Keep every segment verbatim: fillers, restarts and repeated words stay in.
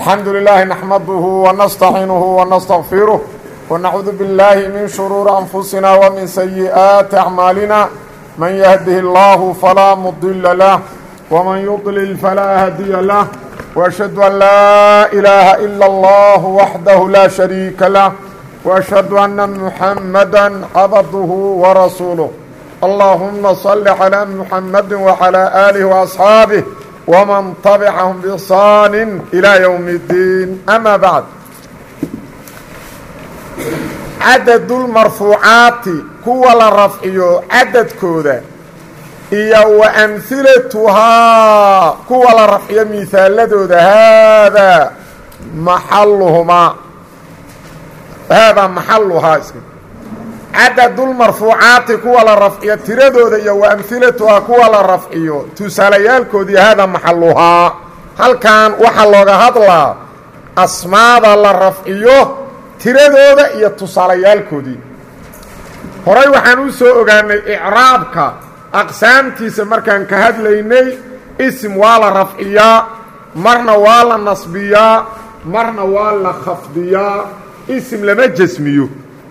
الحمد لله نحمده ونستعينه ونستغفره ونعوذ بالله من شرور أنفسنا ومن سيئات أعمالنا من يهده الله فلا مضل له ومن يضلل فلا هادي له وأشهد أن لا إله إلا الله وحده لا شريك له وأشهد أن محمدا عبده ورسوله اللهم صل على محمد وعلى آله وأصحابه ومن تبعهم بإحسان إلى يوم الدين أما بعد عدد المرفوعات كوى الرفعي عدد كوذا إيا وأمثلتها كوى الرفعي مثال لدود هذا محلهما هذا محلها اسم عدد المرفوعات كوى الرفعي تردود إيا وأمثلتها كوى الرفعي تساليالكودي هذا محلها هل كان وحلوغا هدلا أسماء الرفعي tiradooda iyo tusaalayaalkoodii horay waxaan u soo ogaanay icraabka aqsaamtiisa markaan ka hadlaynay ism waa la rafciyaa marna waa la nasbiyaa marna waa la khafdiyaa ism lama jasmiyo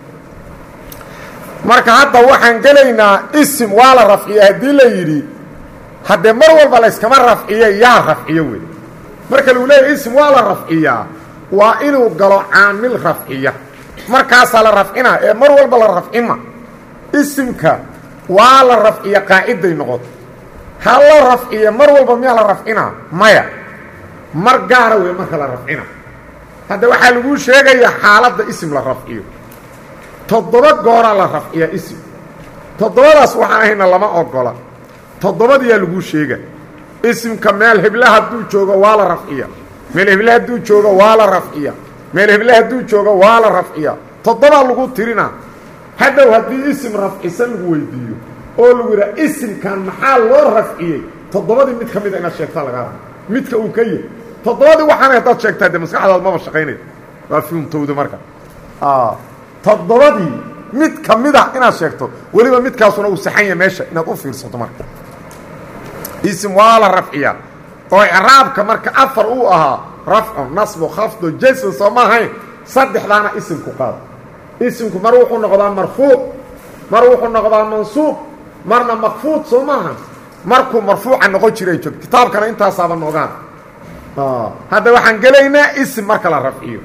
marka hadda waxaan gelaynaa ism waa la rafciyaa haddii la yidhi haddee mar walba la yskama rafciye yaa rafciyo wey marka lagu leeyahy ism waa la rafciyaa waa inuu galo caamil rafciya markaasaa la rafcina ee mar walba la rafcima isimka waa la rafciya qaaciday noqoto ha la rafciya mar walba miyaa la rafcina maya mar gaara wey marka la rafcina hadda waxaa laguu sheegayaa xaaladda isim la rafciyo toddoba gooraa la rafciya isim toddobadaas waxaan ahayna lama ogola toddobadiyaa laguu sheega isimka meel hebla hadduu joogo waa la rafciya meel hebla hadduu joogo waa la rafciya meel hebla hadduu joogo waa la rafciya toddobaa lagu tirina hadhow haddii isim rafcisan lagu weydiiyo oo lagu yidhaha isimkan maxaa loo rafciyey toddobadii mid ka mida inaad sheegtaa lagaa raba midka uu ka yahy toddobadii waxaana haddaad sheegtaa dee maskaxdaad maba shaqaynaysa waa fiumtowda marka toddobadii mid ka mida inaad sheegto weliba midkaasuna uu saxan yahay meesha inaad u fiirsato marka isim waa la rafciyaa oo icraabka marka afar uu ahaa rafcu nasbu khafdu jasm soo ma ahayn saddexdaana isimku qaado isimku mar wuxuu noqdaa marfuuc mar wuxuu noqdaa mansuub marna makfuud soo maaha markuu marfuuca noqon jiray joog kitaabkana intaasaaba noogaan hadda waxaan gelaynaa isim marka la rafciyo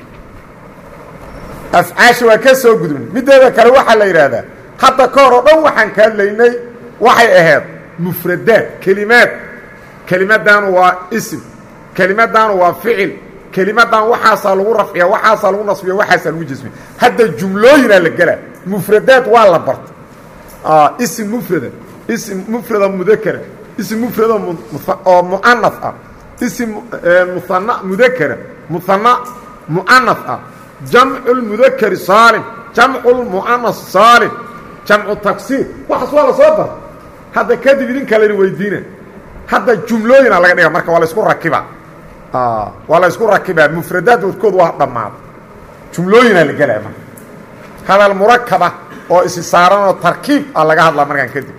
afcaasha waa ka soo gudubnay mideeda kale waxaa la yidhaahdaa hadda ka hor oo dhan waxaan ka hadlaynay waxay ahayd mufradaad kelimaad kelimaddan waa ism kelimaddan waa ficil kelimaddan waxaasaa lagu rafciya waxaasaa lagu nasbiya waxaasaa lagu jasmiya hadda jumlooyinaa la gelaa mufradaad waa la barta ism mufrada ism mufrada mudakara ism mufrada oo mu'anaf ah ism muhanna mudakara muhanna mu'anaf ah jamcu lmudakari saalim jamcu lmu'anas saalim jamcu taksiir waxaas waa la soo barta hadda kadib idin kalena weydiina hadda jumlooyina laga dhiga marka waa la isku rakibaa waa la isku rakibaa mufradaad wadkood waa dhammaada jumlooyinaa la gelaya marka hadal murakaba oo isi saaranoo tarkiib a laga hadlaa markaan kadib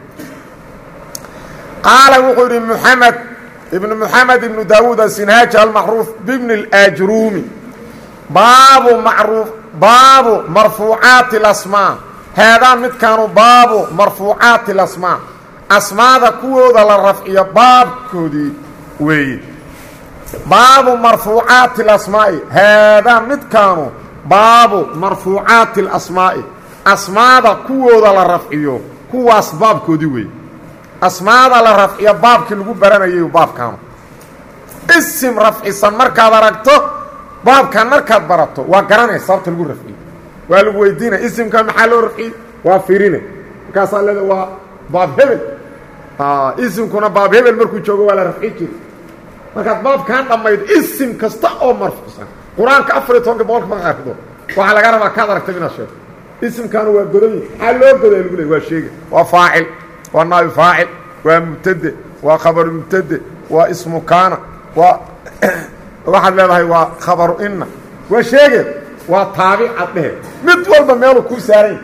qaala wuxuu yidhi moxamed ibnu moxamed ibnu daawuud asinhaaji almacruuf bibni اlaajruumi baabu macruuf baabu marfuucaati اlasmaa haadaan midkaanu baabu marfuucaati اlasmaa asmaada kuwooda la rafciyo baabkoodii weeye baabu marfuucaati اlasmaa'i haadaa midkaanu baabu marfuucaati اlasmaa'i asmaada kuwooda la rafciyo kuwaas baabkoodii weeye asmaada la rafciyo baabkii lagu baranayay baabkaanu isim rafcisan markaad aragto baabkan markaad barato waa garanaysa sababta lagu rafciyo waa lagu weydiinaya isimka maxaa loo rafciyey waa firine markaasaa leeda waa baab hebel isimkuna baab hebel markuu joogo waa la rafci jiri markaad baabkaan dhammayd isim kasta oo marfuusan qur-aanka afar iyo tobanka boqolka marka akrido waxaa laga rabaa kaad aragtay inaad sheegto isimkaanu waa godan maxaa loo goday lagu leey waa sheega waa faacil waa naabi faacil waa mubtade waa khabaru mubtade waa ismu kaana waa waxaad leedahay waa khabaru inna waa sheege waa taabic ad dhehe mid walba meeluu kuu saaran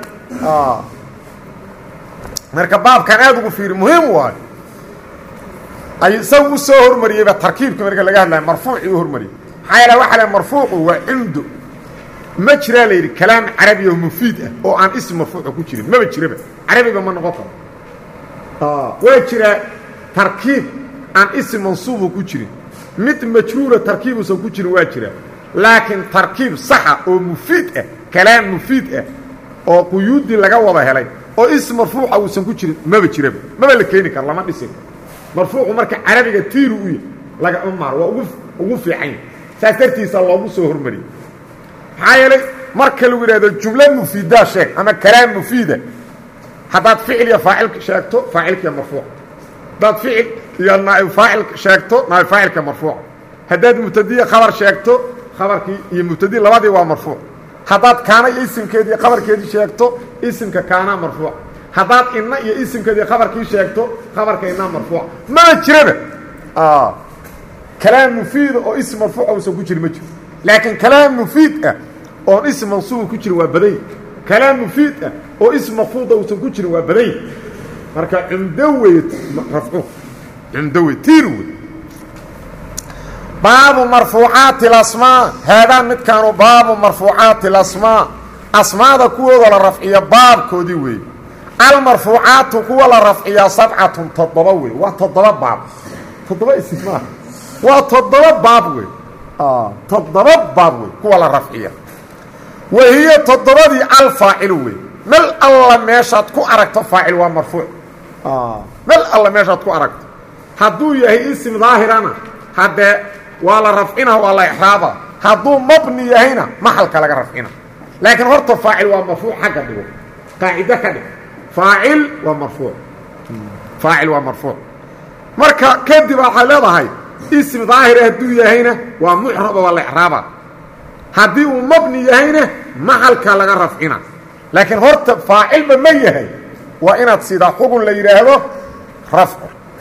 marka baabkan aad ugu fiiri muhiim waayo ay isagu u soo hormariyeyba tarkiibka marka laga hadlayo marfuucii u hormariyey حيلا وحلا مرفوع وعنده مجرى لي كلام عربي ومفيد او عن اسم مرفوع كجير ما بجربه عربي بما نقطه اه وجرى تركيب عن اسم منصوب كجير مثل مجرور تركيبه سو كجير واجرى لكن تركيب صح او مفيد كلام مفيد او قيود لغا ودا هلay oo ism marfuuc ah uusan ku jirin ma bajirab ma la keeni kar lama dhisin marfuuc marka carabiga tiir u yahay laga umar waa ugu ugu fiican saastartiisa loogu soo hormari hayay marka lagu yiraahdo jumla mufiida sheeg ama kalaam mufiida hadaad ficil iyo faa'il sheegto faa'ilka marfuuc dad ficil iyo naa'ib faa'il sheegto naa'ib faa'ilka marfuuc hadaad mubtadi'a khabar sheegto khabarki iyo mubtadi labadii waa marfuuc hadaad kaana isimkeedii khabarkeedii sheegto isimka kaana marfuuc hadaad inna iyo isimkeedii khabarkii sheegto khabarka inna marfuuc ma jiraba ah kalaam mufiid oo ism marfuuc oo soo ku jiri ma jiro laakiin kalaam mufiid ah oo ism mansuub ku jiri waa baday kalaam mufiid ah oo ism mafruud oo soo ku jiri waa baday marka indawayt rafcu indawayt tiru باب مرفوعات الاسماء هذا مد كانوا باب مرفوعات الاسماء اسماء كوده لرفعيه باب كودي وي المرفوعات كوده لرفعيه سبعه تضبوي وتضرب باب تضرب اسماء وتضرب باب وي اه تضرب باب وي كوده لرفعيه وهي تضرب الفاعل وي مل الله ميشاد كو ارغت فاعل ومرفوع اه مل الله ميشاد كو ارغت حدو يهي اسم ظاهرنا هذا ولا رفعنا ولا إحرابا هذو مبني هنا محل كلا رفعنا لكن هرت فاعل ومرفوع حاجة دو قاعدة كده فاعل ومرفوع فاعل ومرفوع مركا كدب حالة هاي اسم ظاهر هدو هنا ومحرب ولا إحرابا هذو مبني هنا محل كلا رفعنا لكن هرت فاعل بمية هي وإن تصيد حقوق اللي يرهده رفع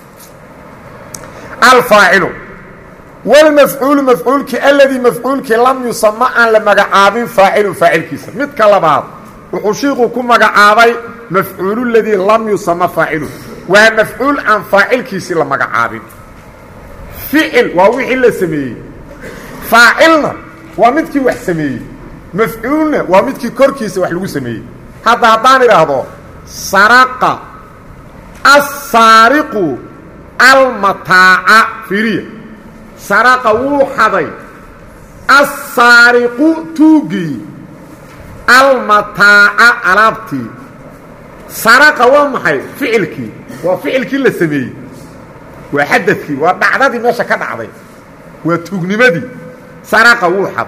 الفاعل والمفعول مفعولك الذي مفعولك لم يسمى ان لمغعابين فاعل فاعل كيس مد كلا بعض وحشيقو كمغعابي مفعول الذي لم يسمى فاعله ومفعول عن فاعل كيس لمغعابين فعل ووحي اللي سميه فاعلنا ومدكي وح سميه مفعولنا ومدكي كركيس وح لو سميه هذا هضان يراهدو سرق السارق المتاع فيريه سرق وحدي السارق توغي المتاع علابتي سرق ومحي فعلك وفعلك اللي سميه وحدثك وبعددي ماشا كدعدي وتوغنمدي سرق وحد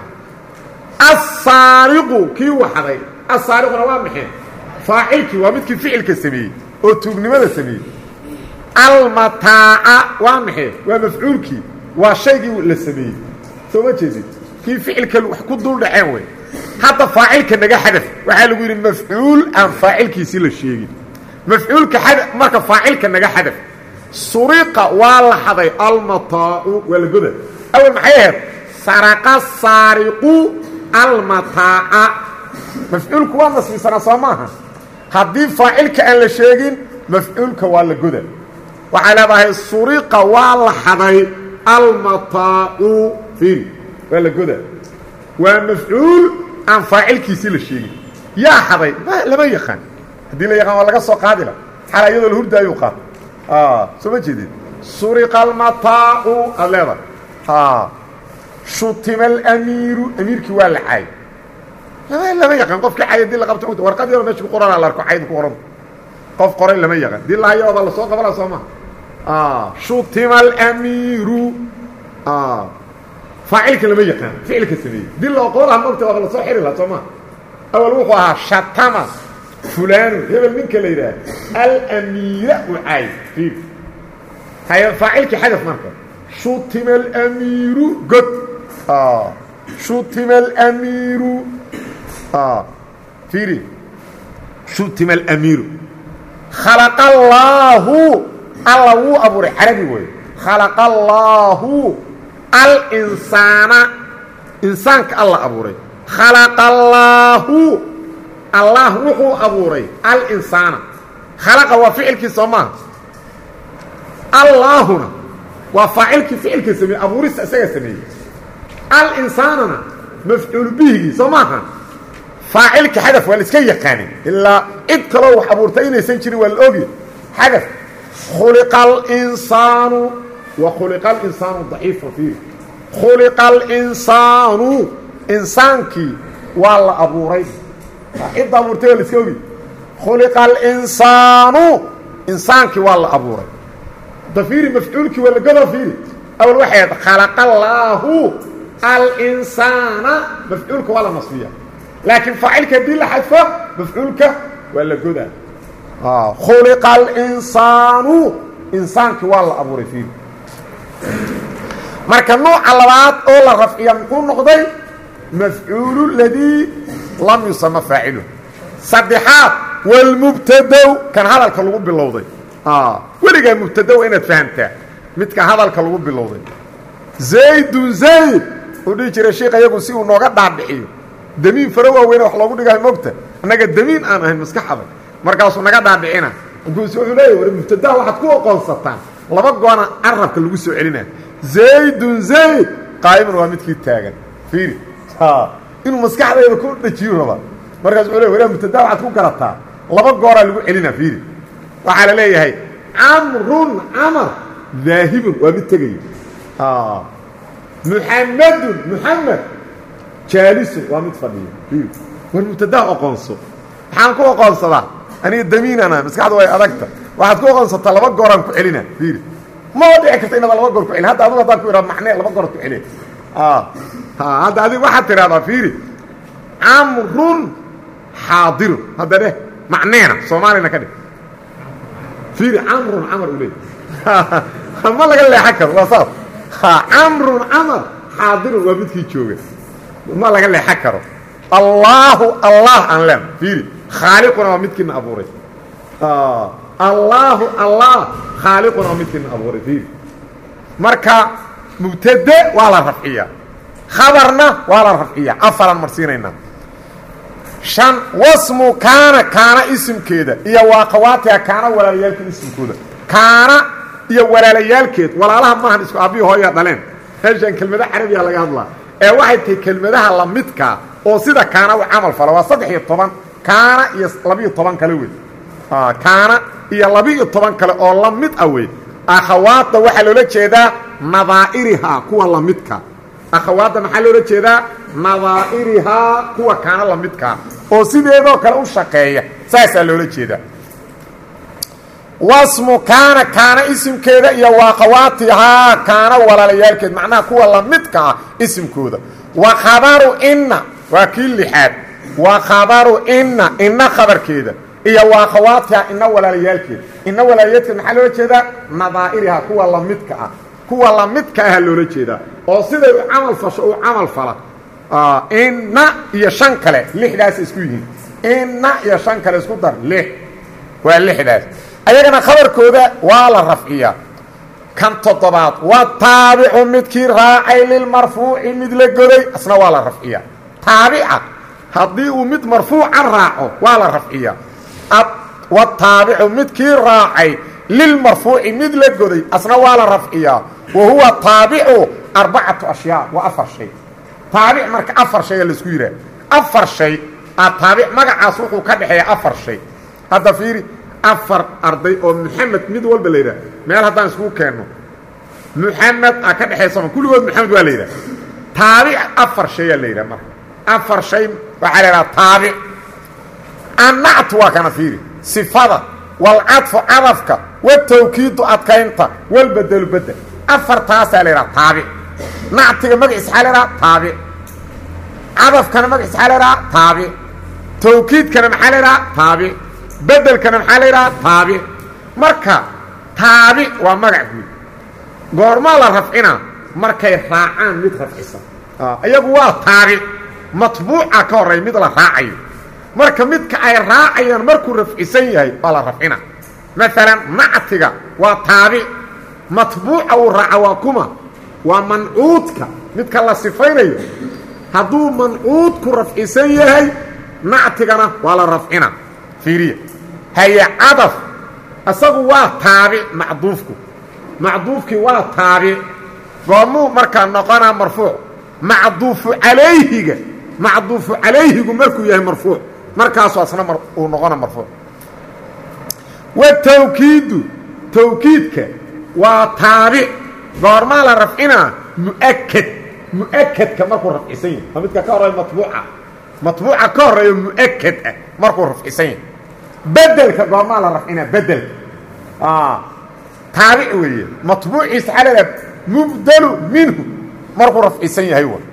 السارق كي وحدي السارق ومحي فاعلك ومدك فعلك سميه وتوغنمدي سميه المتاع ومحي ومفعولك وشيء للسميه ثم تجد في فعلك وحكو دول دحين وي حتى فاعلك نجا حدث waxa lagu yiri maf'ul an fa'ilkiisi la sheegay maf'ulka hada marka fa'ilka naga hadaf suriqa wala haday al mata'u wal guda aw maxay saraqa sariqu al mata'a maf'ulku waa nasbisana soomaha hadii fa'ilka aan la sheegin maf'ulka waa la guda waxa la bahay suriqa wala haday المطاع في ولا كده ومفعول عن فاعل كيس الشيء يا حبايب لما يخان هدي لا يخان ولا قصه قادله حال يد الهرد يقال اه سو جديد سرق المطاع الله اه شتم الامير اميرك ولا حي لا لما يخان قف كحي دي لا قبط ورقه دي ماشي قران على ركو حيد قران قف قران لما يخان دي لا يوض الله سو قبل سوما آه شتم الأمير آه فاعلك لما يكن فعلك سميه دي اللي أقولها مكتب أغلى صحيح لها سماه أول وقوها شتم فلان يبقى منك ليلة الأمير وعايز فيه هي فاعلك حدث مركب شتم الأمير قد آه شتم الأمير آه فيري شتم الأمير خلق الله الله هو أبو عربي وي خلق الله الإنسان إنسان الله أبو ري خلق الله الله هو أبو ري الإنسان خلق وفعل كسماه الله هنا وفعل كفعل كسمي أبو ري سأسيه سميه الإنساننا مفعول به سماها فاعلك حدث والاسكي يقاني إلا إدكلوا حبورتين سنشري والأوبي حدث خلق الإنسان وخلق الإنسان ضعيف فيه خلق الإنسان إنسانك والله أبو ريس إذا أبورتين والاسكي خلق الإنسان إنسانك والله أبو ريس ضفيري مفعولك ولا قدر فيري أول واحد خلق الله الإنسان مفعولك ولا نصبية لكن فاعلك دي اللي حدفه مفعولك ولا قدر آه. خلق الإنسان إنسانك والله أبو رفيق مركا النوع اللبات أولا رفعيا نقول نقضي مفعول الذي لم يسمى فاعله صدحات والمبتدو كان هذا الكلوب باللوضي آه ولقى المبتدو إنا تفهمتها متك هذا الكلوب باللوضي زيد زيد ودي جرى الشيخ يقول سيو نوغا دابعيو دمين فروا وين wax loogu dhigaa moogta anaga damiin aan ahayn maskaxda markaas uu naga daabicina intuu soo xulay war mubtada waxaad ku aqoonsataan laba goona arabka lagu soo celinaa zaydun zayd qaayiman waa midkii taagan fiiri ha inuu maskaxdeeda ku dhajiyo raba markaas uu leeyahay war mubtada waxaad ku garataa laba goora lagu celinaa fiiri waxa la leeyahay amrun amr dhaahibun waa mid tagay ha muhammadun muhammad جالس وامد فضيل والمبتدا اقونسو waxaan ku aqoonsadaa aniga damiinana maskaxdu way adagta waxaad ku aqoonsataa laba gooran ku celina fiir ma wadi kartaa inaad laba goor ku celin hadda adigu hadda ku iraad macnaa laba goor ku celin ah ha hadda adigu waxaad tiraahdaa fiir amrun haadir hadda leh macneena Soomaalina ka dhig fiir amrun amr ulay ma laga leexan karo waa saas ha amrun amr haadir waa midkii jooga ما لقى لي حكره الله الله ان لم فيري خالقنا ومتكن ابوري اه الله الله خالقنا ومتكن ابوري فيري marka mubtada wala rafciya khabarna wala rafciya afaran marsiinayna shan wasmu kana kana ismkeeda iyo waaqawaatiha kana walaalayaalkeed ismkooda kana iyo walaalayaalkeed walaalaha maahan isku abi hooya dhaleen heeshan kelmada carabiga laga hadlaa ee waxay tahay kelmadaha la midka oo sida kaana u amal fala waa saddex iyo toban kaana iyo laba iyo toban kale weey ah kaana iyo laba iyo toban kale oo la mid ah weey akhawaadda waxa loo jeedaa nadaa'iriha kuwa la midka akhawaadda waxa loo jeedaa nadaa'iriha kuwa kaana la midka oo sideedoo kale u shaqeeya saasa loo jeedaa wasmu kaana kaana ismkeeda iyo waaqawaatiha kaana walaalayaalkeed macnaha kuwa la midka ismkooda wa khabaru inna wa kilihad wa khabaru inna inna khabarkeeda iyo waaqawaatiha inna walaalayaalkeed inna walaalayaalkeed maxaa loo jeedaa nadaa'iriha kuwa la midka ah kuwa la midka ah loo jeedaa oo siday u amal fasho u amal fala ah inna iyo shan kale lixdaas isku yihiin inna iyo shan kale isku dar lix waa lixdaas ayagana khabarkooda waa la rafciya kan todobaad waa taabicu midkii raacay lil marfuuci mid la goday asna waa la rafciya taabica hadii uu mid marfuuca raaco waa la rafciya ab wa taabicu midkii raacay lil marfuuci mid la goday asna waa la rafciya wa huwa taabicu arba'atu ashyaa wa afar shay taabic marka afar shay la isku yiraahdo afar shay taabic magacaas wuxuu ka dhaxeeyaa afar shay hadda fiiri afar arday oo Muhammad mid walba leeyahay meel hadaan isku keeno Muhammad aka dhaxaysan kulligood Muhammad waa leeyahay taabic afar shay leeyahay marka afar shay waxa leeyahay taabic anat wa kana fiiri sifada wal atfu adafka wa tawkiid adkaynta wal badal badal afar taas leeyahay taabic nactiga magaciisa leeyahay taabic adafkana magaciisa leeyahay taabic tawkiidkana maxaa leeyahay taabic بدل كان محليرا تابع مركا تابع ومرع غورما لا رفعنا مركا راعان مid rafcisa ah ayagu waa taabic matbuuca ka horay mid la raacay marka midka ay raacayaan markuu rafcisan yahay wala rafcina مثلا nactiga waa taabic matbuuca uu raaca waa kuma waa man'uudka midka la sifaynayo haduu man'uudku rafcisan yahay nactigana wala rafcina fiiriya هي عطف أصغوا تابع معطوفك معطوفك وتابع قاموا مركا نقنا مرفوع macduufu calayhiga macduufu calayhigu markuu yahay marfuuc markaasuu asna uu noqona marfuuc watawkiidu tawkiidka waa taabic goormaa la rafcinaa mu'akad mu'akadka markuu rafcisan yahay waa midka ka horreeya matbuuca matbuuca ka horreeyo mu'akad ah markuu rafcisan yahay bedelka goormaa la rafcinaa bedelka taabic weeye matbuuciisa xalada mubdalu minhu markuu rafcisan yahay wa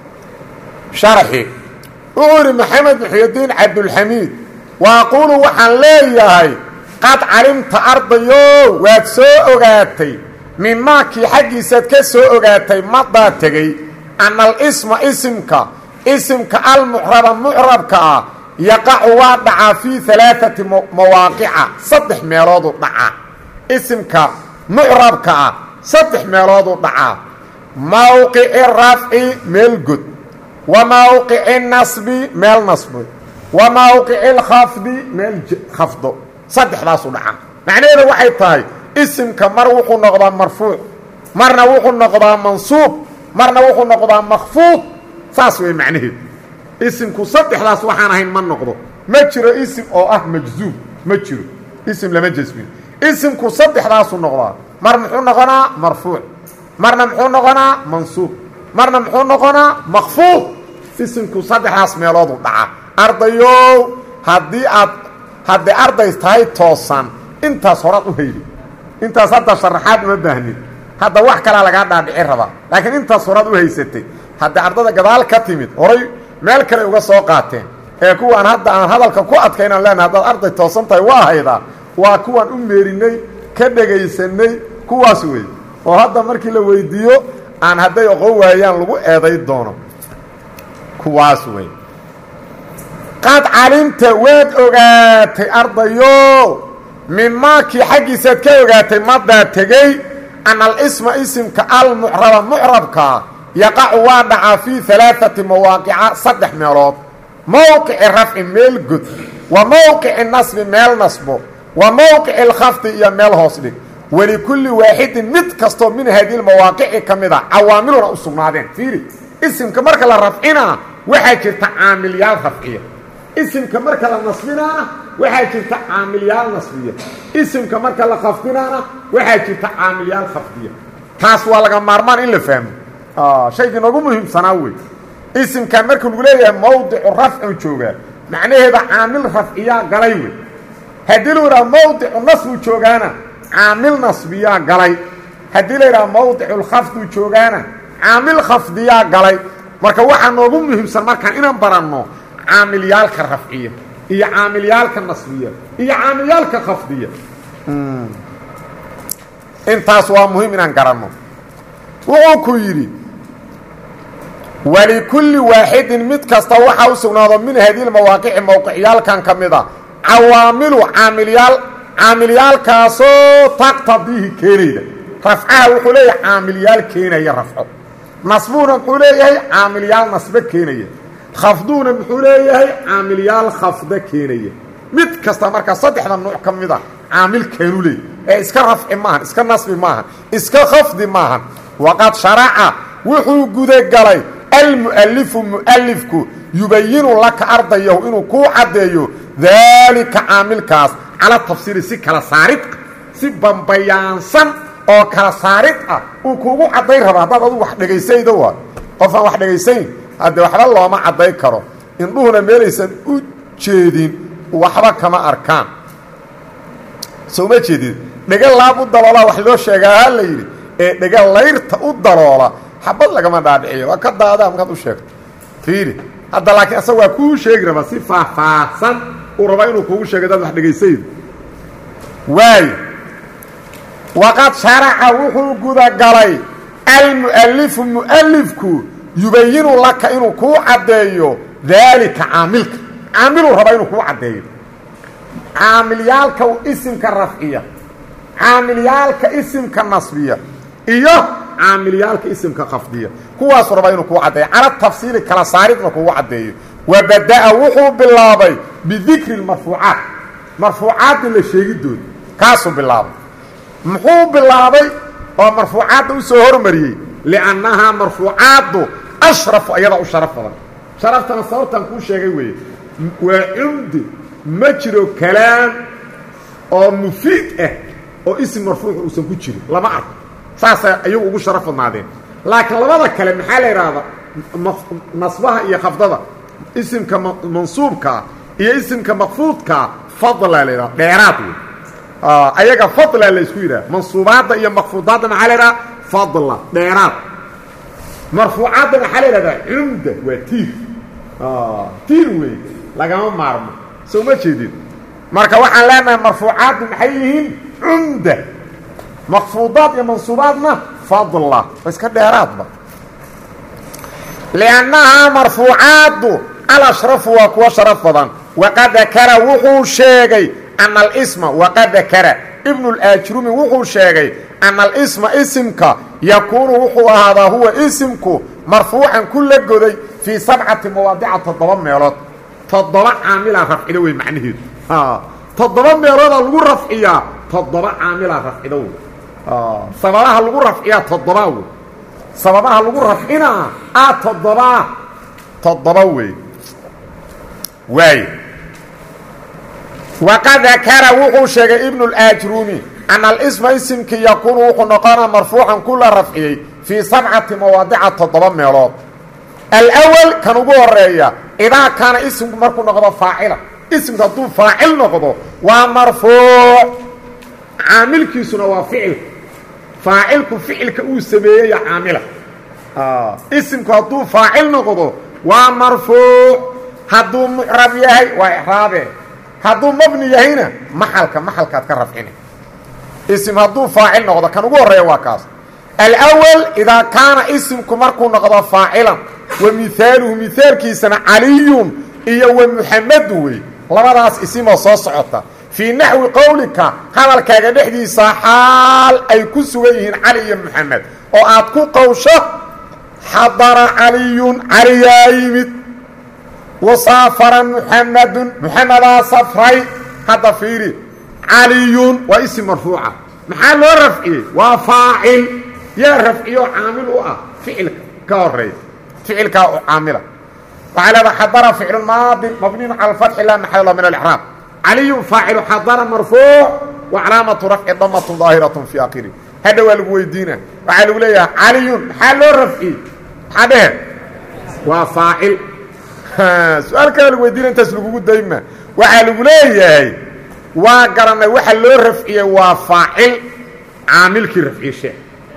sharxi wuxuu yidhi maxamed muxyidiin cabdulxamiid waaquulu waxaan leeyahay qad calimta ardayo waad soo ogaatay mimaakii xaggiisaad ka soo ogaatay madaa tegey ana alisma isimka isimka almucraba mucrabka ah yaqacu waa dhacaa fii alaaati mawaaqica saddex meelooduu dhacaa isimka mucrabka ah saddex meelooduu dhacaa mawqici rafci meel god wa mawqici nasbi meel nasbi wa mawqici lkhafdi meel khafdo saddexdaasuu dhacaa macnaheeda waxay tahay isimka mar wuxuu noqdaa marfuuc marna wuxuu noqdaa mansuub marna wuxuu noqdaa makfuud saas wey macnaheedu isimku saddexdaas waxaan ahayn ma noqdo ma jiro isim oo ah majzuum ma jiro isim lama jasmin isimku saddexdaasuu noqdaa mar muxuu noqonaa marfuuc marna muxuu noqonaa mansuub marna muxuu noqonaa makfuud isimku saddexdaas meeloodu dhaca ardayow haddii aad hadday ardays tahay toosan intaas horaad u haydi intaas hadda sharaxaad uma baahnin hadda wax kalaa lagaa dhaadhici rabaa laakiin intaas horaad u haysatay hadda ardada gadaal ka timid horay meel kale uga soo qaateen ee kuwaan hadda aan hadalka ku adkaynaan leenahay haddaad arday toosan tahay waa haydaa waa kuwaan u meerinay ka dhegaysanay kuwaas wey oo hadda markii la weydiiyo aan hadday oqon waayaan lagu eeday doono kuwaas wey qad calimta waad ogaatay ardayo mimaakii xaggiisaad ka ogaatay madaa tegey ana alisma isimka almucraba mucrabkaa yaqacu waa dhacaa fii alaaati mawaaqica saddex meelood mowqici rafci meel god wa mowqici nasbi meel nasbo wa mowqici lkhafdi iyo meel hoos dhig walikulli waaxidin mid kastoo min haadihi lmawaaqici ka mid a cawaamiluna u sugnaadeen fiiri isimka marka la rafcinaa waxaa jirta caamilyaal rafciya isimka marka la nasbinaana waxaa jirta caamilyaal nasbiya isimka marka la khafdinaana waxaa jirta caamilyaal khafdiya taas waa laga maarmaan in la fahmo shaygii noogu muhiimsanaa wey isimkan marka lagu leeyahay mawdicu rafcun joogaa macnaheeda caamil rafciyaa galay wey haddii la yidhaha mawdicu nasbuu joogaana caamil nasbiyaa galay haddii la yidhaha mawdicu lkhafduu joogaana caamil khafdiyaa galay marka waxaa noogu muhiimsan markaan inaan baranno caamilyaalka rafciya iyo caamilyaalka nasbiya iyo caamilyaalka khafdiya intaas waa muhiim inaan garanno wuxuu ku yidhi walikulli waaxidin mid kasta waxaa u sugnaado min haadihi lmawaaqici mowqicyaalkan ka mid a cawaamilu caamilyaal caamilyaalkaasoo taqtadiihi keenayda rafcaha wuxuu leeyahay caamilyaal keenaya rafco nasbuuna muxuu leeyahay caamilyaal nasbe keenaya khafduuna muxuu leeyahay caamilyaal khafda keenaya mid kasta markaa saddexda nuuc ka mid a caamil keenu leey ee iska rafci maahan iska nasbi maahan iska khafdi maahan waqad sharaca wuxuu gudagalay almu'alifu mu'alifku yubayinu laka ardayahu inuu kuu caddeeyo daalika caamilkaas cala tafsiili si kala saarid si bambayaansan oo kala saarid ah uu kuugu caddayn raba haddaad adugu wax dhegaysayda waa qofaan wax dhegaysayn haddee waxba looma cadday karo indhuhuna meelaysan u jeedin waxba kama arkaan soo ma jeedid dhega laab u daloola wax loo sheegaa ha la yidhi ee dhega layrta u daloola xabad lagama dhaadhiciyo waa ka daadaa markaad u sheegto fiiri hadda laakiin asaga waa kuu sheegi rabaa si faahfaahsan uu rabaa inuu kuugu sheego dad wax dhegaysaydo waayo waqad sharaca wuxuu gudagalay almu'alifu mu'alifku yubayinu laka inuu kuu caddeeyo daalika caamilka caamiluu rabaa inuu kuu caddeeyo caamilyaalka isimka rafciya caamilyaalka isimka nasbiya iyo caamilyaalka isimka khafdiya kuwaasuu rabaa inuu kuu caddeeyo cala tafsiili kala saaridna kugu caddeeyo wa bada'a wuxuu bilaabay bidikri lmarfuucaat marfuucaadda la sheegidooda kaasuu bilaabay muxuu bilaabay oo marfuucaadda u soo hormariyey liannahaa marfuucaaddu ashrafu ayadaa u sharaf badan sharaftana sababtaan kuu sheegay weeye waa cumdi ma jiro kalaam oo mufiid ah oo ism marfuuc uusan ku jirin lama arko saasay ayagu ugu sharaf badnaadeen laakiin labada kale maxaa la yidhaahdaa nasbaha iyo khafdada isimka mansuubkaa iyo isimka makfuudkaa fadlaa la yidhahda dheeraad wey ayaga fadlaa la isku yidhaha mansuubaadda iyo makfuudaadda maxaa la yidhaha fadla dheeraad marfuucaadda maxaa la yidhahdaa cumda waa tiir tiir wey lagama maarmo soo ma jeedin marka waxaan leenahay marfuucaaddu maxay yihiin cumda makfuudaad iyo mansuubaadna fadla waa iska dheeraadba liannahaa marfuucaaddu alashrafu waa kuwa sharaf badan waqad dakara wuxuu sheegay ana alisma waqad dakara ibnu اlaajrumi wuxuu sheegay ana alisma isimka yakuunu wuxuu ahaadaa huwa isimku marfuucan ku la goday fii sabcati mawaadica toddoba meelood toddoba caamilaa rafcido wey macnaheedu toddoba meeloodaa lagu rafciyaa toddoba caamilaa rafcido wey sababaha lagu rafciyaa toddobaa wey sababaha lagu rafcinaa a toddobaa toddoba wey waay waqad dakara wuxuu sheegay ibnu اlaajrumi ana alisma isimkii yakuunu wuxuu noqonaa marfuucan ku la rafciyey fii sabcati mawaadica toddoba meelood alأwal kan ugu horeeya idaa kaana isimku markuu noqdo faacila isimku hadduu faacil noqdo waa marfuuc caamilkiisuna waa ficilka faacilku ficilka uu sameeyey caamila isimku hadduu faacil noqdo waa marfuuc hadduu mucrab yahay waa icraabe hadduu mabni yahayna maxalka maxalkaad ka rafcina isim hadduu faacil noqdo kan ugu horeeya waa kaas alأwal idaa kaana isimku markuu noqdo faacilan wa mihaaluhu mihaalkiisana caliyun iyo wa muxamadu wey labadaas isimoo soo socota fii naxwi qowlika hadalkaaga dhexdiisa xaal ay ku sugan yihiin cali iyo muxamed oo aad ku qowsho xadara caliyun caliyaa yimid wasaafara muxamedun muxamedaa safray hadda fiiri caliyun waa isim marfuuca maxaa loo rafciyey waa faacil yaa rafciyo caamil u ah ficilka ka horeeya ficilkaa u caamila waxaa leedaha xadara ficlu maadin mabniyun cala alfatxi laa maxalla min alcraab caliyun faacilu xadara marfuuc wa calaamatu rafci damatun daahiratun fii akhiri hadha waa lagu weydiina waxaa lagu leeyahay caliyun maxaa loo rafciyey maxaa dhehe waa faacil su-aal kale lagu weydiina intaas lagugu dayma waxaa lagu leeyahay waa garanay waxa loo rafciyey waa faacil caamilkii rafciye sheekh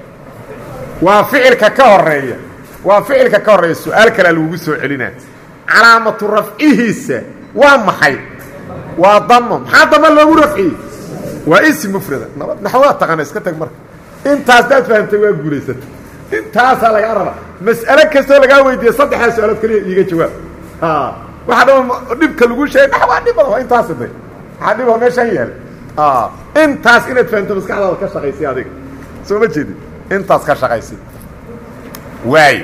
waa ficilka ka horeeya waa ficilka ka horeeya su-aal kalea lagugu soo celinaa calaamatu rafcihiisa waa maxay waa damo maxaa damo loogu rafciyey waa ism mufrada nabad naxwaa taqana iska tag marka intaas daad fahamtay waa guulaysata intaasaa lagaa rabaa mas'alo kastoo lagaa weydiiya saddexdaa su-aalood kaliya iiga jawaab waxaa dhaba dhibka lagu sheegay naxwaa dhib badan waa intaas de waxaa dhiboo meeshaan yaal intaas inaad fahamto maskaxdaada ka shaqaysay adiga soo ma jeedin intaas ka shaqaysay waay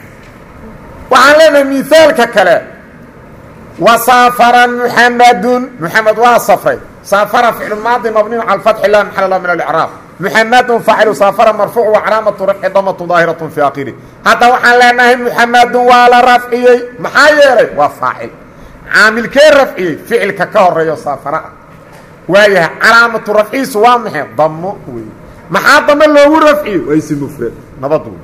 waxaan leenahay mihaalka kale wasaafara muxamedun muxamed waa safray saafara ficlu maadi mabniyu cala alfatxi laa maxala lahu min alicraab muxamedun faacilu saafara marfuuc wa calaamatu rafci damatun daahiratun fii akhiri hadda waxaan leenahay muxamedun waa la rafciyey maxaa yeelay waa faacil caamilkee rafciyey ficilka ka horeeyo saafara ah waayahay calaamatu rafciisu waa maxay damo wey maxaa damo loogu rafciyey waa isim mufrad nabad wey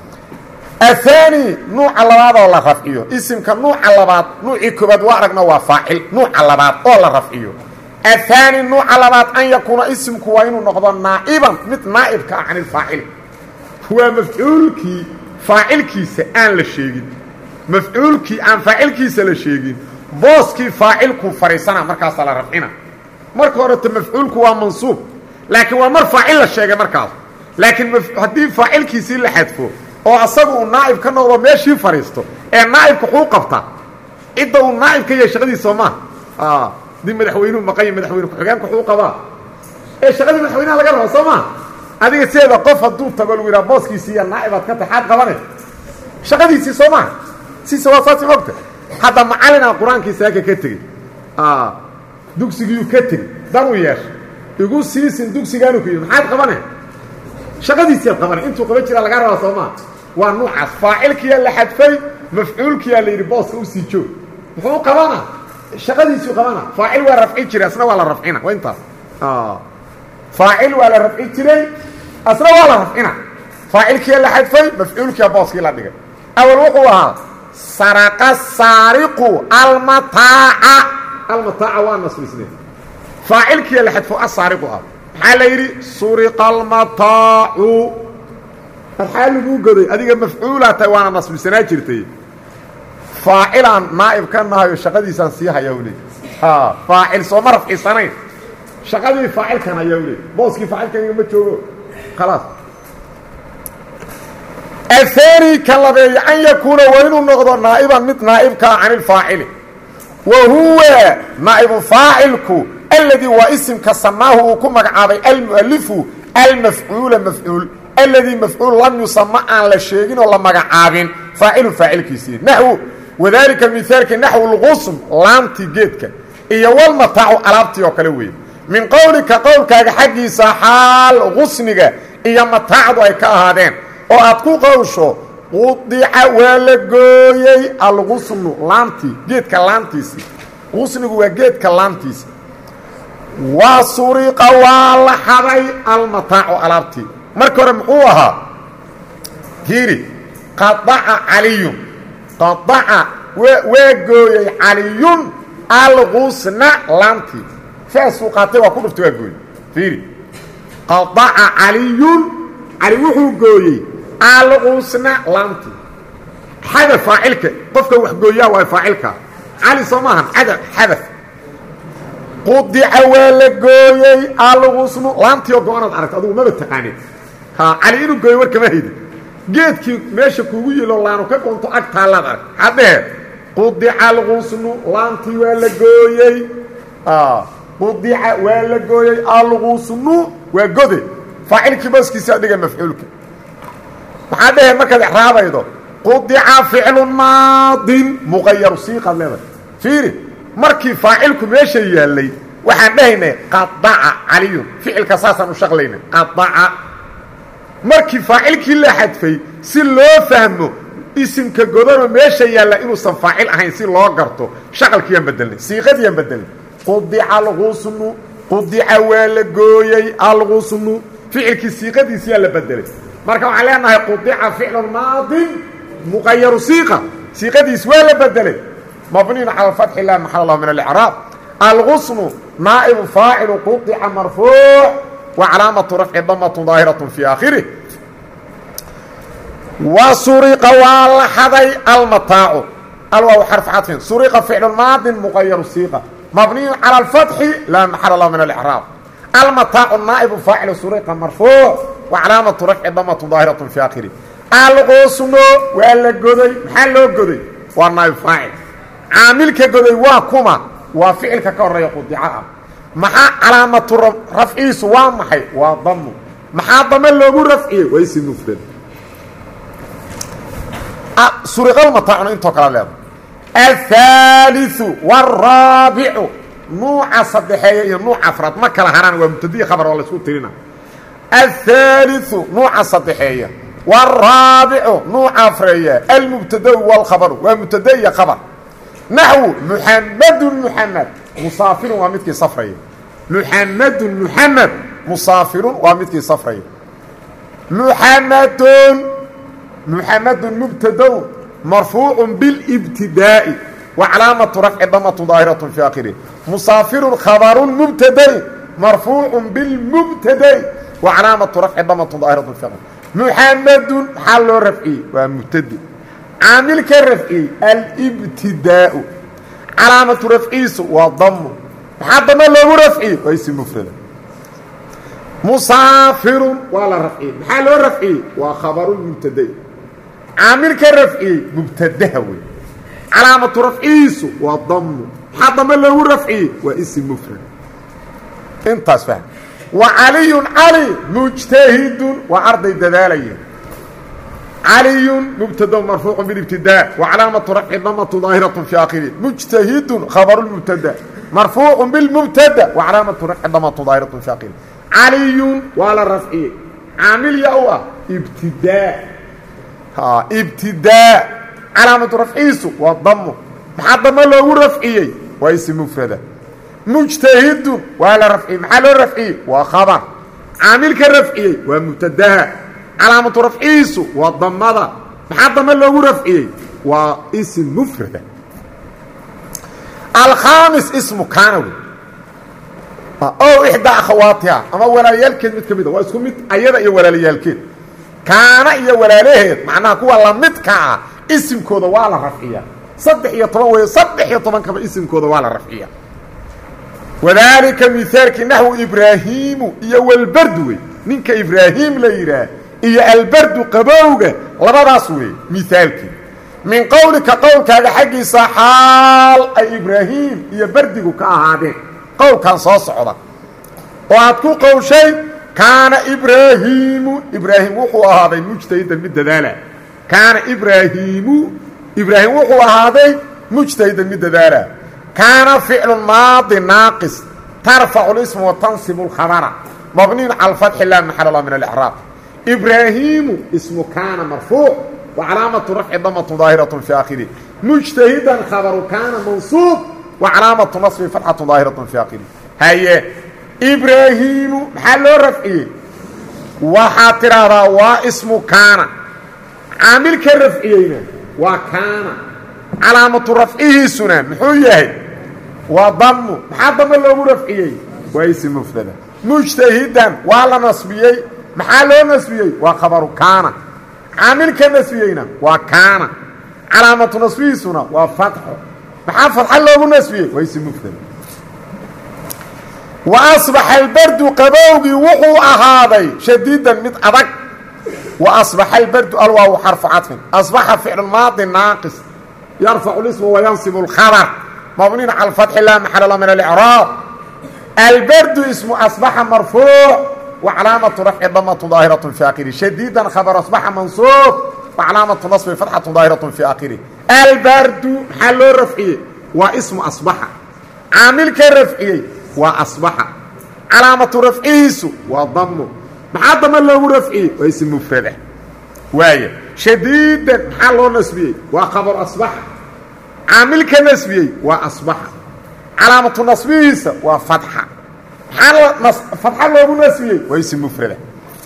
ahaani nuuca labaad oo la rafciyo isimka nuuca labaad nuucii koobaad waa aragna waa faacil nuuca labaad oo la rafciyo ahaani nuuca labaad an yakuuna isimku waa inuu noqdo naa'iban mid naa'ibka ah can ilfaacil waa mafcuulkii faacilkiisa aan la sheegin mafcuulkii aan faacilkiisa la sheegin booskii faacilkuu fadhiisana markaasaa la rafcina marka horeta mafcuulku waa mansuub laakiin waa mar faacil la sheegay markaas laakiin haddii faacilkiisii la xadfo oo asagu uu naa'ib ka noqdo meeshii fadhiisto ee naa'ibka xuu qabta cidda uu naa'ib ka yahay shaqadiisa soo maaha dib madaxweynuhu maqanya madaxweyne ku-xigeenka xuu qabaa ee shaqadii madaxweynaha laga rabo soo maaha adiga sideeda qof hadduu tago lagu yidhaha booskiisiiya naa'ibaad ka taxaad qabanay shaqadiisii soo maaha siisa waa saasi mogta hadda macallinaa qur-aankiisa haka ka tegey dugsigiiyuu ka tegey danuu yeeshay igu siisin dugsigaanu ku yidhi maxaad qabane shaqadiisiiad qabanay intuu qaban jiraa lagaa rabaa soo maaha waa nuucaas faacilkiyaa la xadfay mafcuulkiyaa la yidhi booska u sii joog muxuu qabana shaqadiisuu qabana faacil waa rafci jiray asna waa la rafcina waa intaas faacil waa la rafci jiray asna waa la rafcina faacilkiyaa la xadfay mafcuulkiyaa booskii la dhigay awal wuxuu ahaa saraqa saariqu almataaca almataaca waa nasbisne faacilkiyaa la xadfo asaariqu ah maxaa la yidhi suriqa almataacu maxaa lagu goday adiga mafcuulaa tahay waana nasbisanaa jirtay faacilaan naa'ib ka nahayo shaqadiisaan sii haya u leey faacil sooma rafcisanayn shaqadii faacilkan haya u leey booskii faacilkan igama joogo khalaas ahaani ka labeeya an yakuuna waa inuu noqdo naa'iban mid naa'ibkaa can ilfaacili wa huwa naa'ibu faacilku alladii waa isimka samaahu uu ku magacaabay almu'alifu almafcuula mafcuul alladii mafcuul lam yusama aan la sheegin oo la magacaabin faacilu faacilkiisii naxwu wadaalika mihaalka naxwu lqusm laamtii geedka iyo walmataacu alaabtii oo kale weeye min qowlika qowlkaaga xaggiisa xaal qusniga iyo mataacdu ay ka ahaadeen oo aad ku qowsho qudica waa la gooyey alqusnu laamtii geedka laamtiisii qusnigu waa geedka laamtiisi waa suriqa waa la xaday almataacu alaabtii marka hore muxuu ahaa fiiri qadaca caliyun qadaca waa gooyey caliyun alqusna laamtii saasuu qaatay waa ku dhuftay waa gooyey fiiri qadaca caliyun cali wuxuu gooyey alqusna laamtii xada faacilka qofka wax gooyaa waa faacilka cali soo maahan xada xada qudica waa la gooyey alqusnu laamtii oo go-anaad aragta adugu maba taqaanid cali inuu gooyo war kama haydi geedkii meesha kuugu yilo laanu ka qoonto ag taallaad arag haddee qudica alqusnu laamtii waa la gooyey qudica waa la gooyey alqusnu waa gode faacilkii booskiisa dhiga mafcuulka maxaa dhehee markaad exraabaydo qudica ficlu maadin muqayaru siiqaad leedahay fiiri markii faacilku meesha yaallay waxaan dhehaynay qadaca caliyun ficilka saasaan u shaqlaynay qadaca markii faacilkii la xadfay si loo fahmo isimka godanoo meesha yaalla inuusan faacil ahayn si loo garto shaqalkiiyaan bedelnay siiqadiiyaan bedelnay qudica alqusnu qudica waa la gooyey alqusnu ficilkii siiqadiisiyaa la bedelay marka waxaan leenahay qudica ficlu maadin muqayaru siiqa siiqadiis waa la bedelay mabniin cala fatxi la maxal lahu min alicraab alqusnu naa'ibu faacilu qudica marfuuc wa calaamatu rafci damatu daahiratu fii aakhirih wa suriqa waa la xaday almataacu alwaaw xarf cadfin suriqa ficlu maadin muqayaru siiqa mabniin cala alfatxi laa maxala lahu min alicraab almataacu naa'ibu faacilu suriqa marfuuc wa calaamatu rafci damatu daahiratu fii aakhirih alqusnu waa la goday maxaa loo goday waa naa'ibu faacil caamilka goday waa kuma waa ficilka ka horeeya qudica ah maxaa calaamatu rafciisu waa maxay waa damu maxaa dame loogu rafciyey waa isi mufrad suriqalmataacuna intoo kala leeda aلثaaliثu wاraabicu nuuca saddexeeya iyo nuuca afraad ma kala haraan waa mubtadiyi khabar oo laisku tirina aلثaaliثu nuuca saddexeeya wاraabicu nuuca afreeya almubtadau wاlkhabaru waa mubtada iyo khabar naxwu muxamedun muxamed musaafirun waa midkii safraya muxamedun muxamed musaafirun waa midkii safraya muxamedun muxamedun mubtadaun marfuucu bilibtidaa'i wa calaamatu rafci damatu daahiratu fii aakhirih musaafirun khabarun mubtadain marfuucu bilmubtada'i wa calaamatu rafci damatu daahiratu fii aakhirih muxamedun maxaa loo rafciyey waa mubtadi caamilka rafciyey alibtidaau calaamatu rafciisu waa damu maxaa dame loogu rafciyey waa isi mufrada musaafirun waa la rafciyey maxaa loo rafciyey waa khabaru mubtadai caamilka rafciyey mubtadaha wey calaamatu rafciisu waa damu maxaa dame loogu rafciyey waa isi mufrad intaas fahm wa caliyun cali mujtahidun waa arday dadaalaya caliyun mubtada marfuucu bilibtidaa wa calaamatu rafci damatu daahiratu fii aakhirih mujtahidun khabaru lmubtada marfuucu bilmubtada wa calaamatu rafci damatu daahiratu fii aakhirih caliyun waa la rafciyey caamil ya u ah ibtidaa ibtidaa calaamatu rafciisu waa damo maxaa damo loogu rafciyey waa ism mufrada mujtahidun waa la rafciyey maxaa loo rafciyey waa khabar caamilka rafciyey waa mubtadaha calaamatu rafciisu waa damada maxaa damo loogu rafciyey waa ism mufrada alkhaamis ismu kaana wey o ixdaa akhawaatiha ama walaalayaalkeed mid ka mid a waa isku mid ayada iyo walaalayaalkeed kaana iyo walaalaheed macnaha kuwa lamidka ah isimkooda waa la rafciyaa saddex iyo toban weeyo saddex iyo tobankaba isimkooda waa la rafciyaa wadaalika mihaalkii naxwu ibraahiimu iyo walbardu wey ninka ibraahim la yidhaah iyo albardu qabowga labadaas wey mihaalkii min qowlika qowlkaaga xaggiisa xaal ay ibraahim iyo bardigu ka ahaadeen qowlkan soo socda oo aad ku qowshay kaana ibraahiimu ibraahim wuxuu ahaaday mujtahidan mid dadaala kaana ibraahiimu ibraahim wuxuu ahaaday mujtahidan mid dadaala kaana ficlu maadi naaqis tarfacu lisma watansibu اlkhabara mabniin cala alfatxi laa maxala lah min alإcraab ibraahiimu ismu kaana marfuuc wacalaamatu rafci damatu daahiraة fi aakhirih mujtahidan khabaru kaana mansuub wacalaamatu nasbi fatxatu daahiraة fi aakhirih haye ibraahiimu maxaa loo rafciyey waxaad tidhaahdaa waa ismu kaana caamilka rafciyeyna waa kaana calaamatu rafcihiisuna muxuu yahay waa damu maxaa damo loogu rafciyey waa ism mufrada mujtahidan waa la nasbiyey maxaa loo nasbiyey waa khabaru kaana caamilka nasbiyeyna waa kaana calaamatu nasbihiisuna waa fatxo maxaa fatxa loogu nasbiyey waa ism mufrada wa asbaxa albardu qabowgii wuxuu ahaaday shadiidan mid adag wa asbaxa albardu alwaawu xarfu cadfin asbaxa ficlu maadi naaqis yarfacu lisma wayansibu اlkhabar mabniin cala alfatxi laa maxala lah min alicraab albardu ismu asbaxa marfuuc wacalaamatu rafci damatu daahiraة fi aakhirih shadiidan khabar asbaxa mansuub wacalaamatu nasbi fatxatu daahiraة fi aakhirih albardu maxaa loo rafciyey waa ismu asbaxa caamilka rafciyey waa asbaxa calaamatu rafcihiisu waa damo maxaa damo loogu rafciyey waa ism mufrada waaya shadiidan maxaa loo nasbiyey waa khabar asbaxa caamilka nasbiyey waa asbaxa calaamatu nasbihiisa waa fatxa maxaa fatxa loogu nasbiyey waa ism mufrada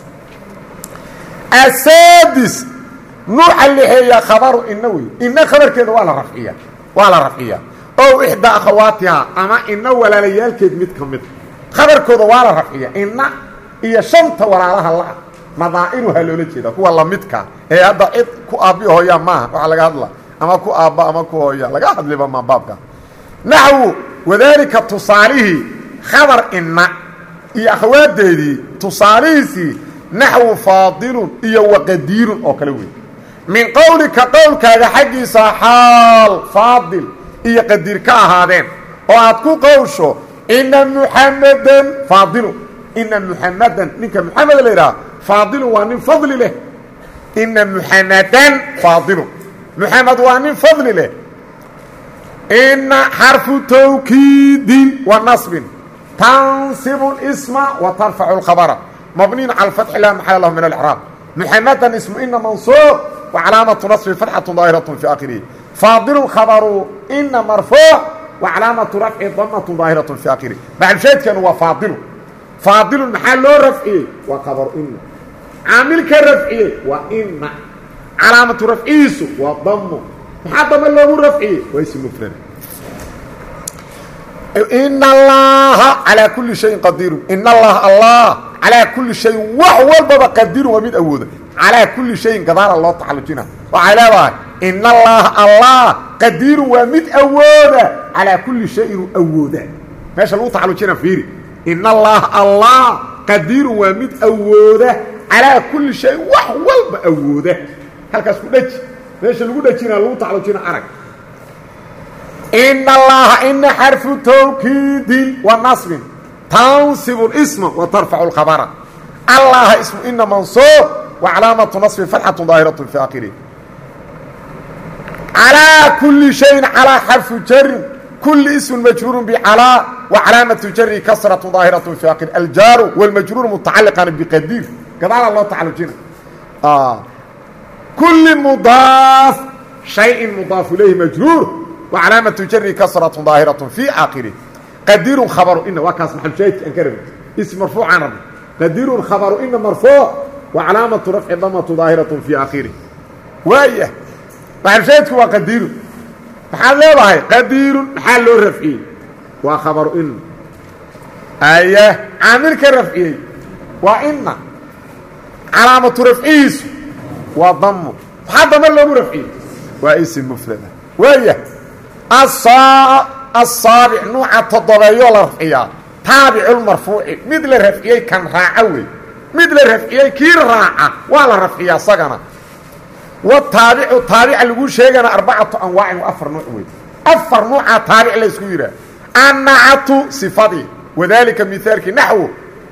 asaadis nuuca lixeeya khabaru ina wey ina khabarkeeda waa la rafciya waa la rafciyaa ow ixdaa akhawaatihaa ama ina walaalayaalkeed mid ka mid khabarkooda waa la rafciya ina iyo shanta walaalaha la madaa'inuha loola jeeda kuwa lamidka ee hadda cid ku aabbiyo hooyaa maaha waxaa laga hadla ama ku aabba ama ku hooya laga hadliba ma baabka naxwu wadaalika tusaalihii khabar ina iyo akhawaadeedii tusaalihiisii naxwu faadilun iyo waqadiirun oo kale wey min qowlika qowlkaaga xaggiisa xaal faadil iyo qadiir ka ahaadeen oo aad ku qowsho ina muxamadan faadilu ina muxamadan ninka muxamed la yidhaha faadilu waa nin fadli leh ina muxamadan faadilu muxamed waa nin fadli leh ina xarfu tawkiidin wa nasbin tansibu اlisma wa tarfacu اlkhabara mabniin cala alfatxi laa maxala lahu min alicraab muxamadan ismu ina mansuub wa calaamatu nasbi fatxatu daahiraة fi aakhirihi faadilu khabaru ina marfuuc wa calaamatu rafci damatu daahiraة fi aakhirih maxalshaydkeenu waa faadilu faadilu maxaa loo rafciyey waa khabaru ina caamilka rafciyey waa ina calaamatu rafcihiisu waa damo maxaa damo loogu rafciyey waa ism mufrad ina allaha calaa kuli shayin qadiirun ina allaha allah calaa kuli shayin wax walbaba qadirun waa mid awooda calaa kuli shayin gadaala loo taxallujina waxay leedahay ina allaha allah qadiirun waa mid awooda calaa kuli shayin awooda meesha lagu taxallujina fiiri ina allaha allah qadiirun waa mid awooda calaa kuli shayin wax walba awooda halkaas ku dhaji meesha lagu dhajina lagu taxallujina arag ina allaha ina xarfu tawkiidin wa nasbin tansibu اlisma wa tarfacu اlkhabara allaha ismu ina mansuub wa calaamatu nasbi fatxatu daahiraة fi aakhirih calىa kuli shayin calىa xarfu jarin kuli ism majruuru bcalىa wa calaamatu jari kasratu daahiraة fi aakhirih aljaaru wاlmajruur mutacaliqan bqadiir gadaala loo tacalujina kuli mudaaf shayin mudaafu ilayhi majruur wa calaamatu jari kasratun daahiraة fii aakhirih qadirun khabaru ina waa kaas maxalushaahidka aan ka rabin ism marfuucaan rabin qadirun khabaru ina marfuuc wa calaamatu rafci damatu daahiraة fii aakhirih waaya maxalushaahidku waa qadirun maxaad leedahay qadirun maxaa loo rafciyey waa khabaru ina aya caamilka rafciyey waa ina calaamatu rafcihiisu waa damo maxaa damo loogu rafciyey waa ism mufrada waaya asaabic nuuca toddobeeyoo la rafciyaa taabiculmarfuuci mid la rafciyey kan raaca wey mid la rafciyey kii raaca waa la rafciyaa isagana wataabicu taabica lagu sheegana arbacatu anwaacin waa afar nuuc wey afar nuuca taabic laysku yidhaah annacatu sifadii wadalika mihaalkii naxwu